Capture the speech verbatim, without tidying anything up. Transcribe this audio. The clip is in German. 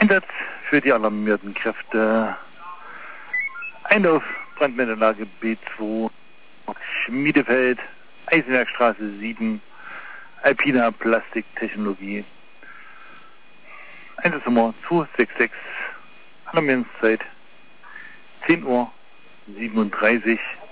Einsatz für die alarmierten Kräfte. Einlauf, Brandmeldeanlage B zwei, Schmiedefeld, Eisenwerkstraße sieben, Alpina Plastiktechnologie. Einsatznummer zwei sechs sechs, Alarmierungszeit zehn Uhr siebenunddreißig.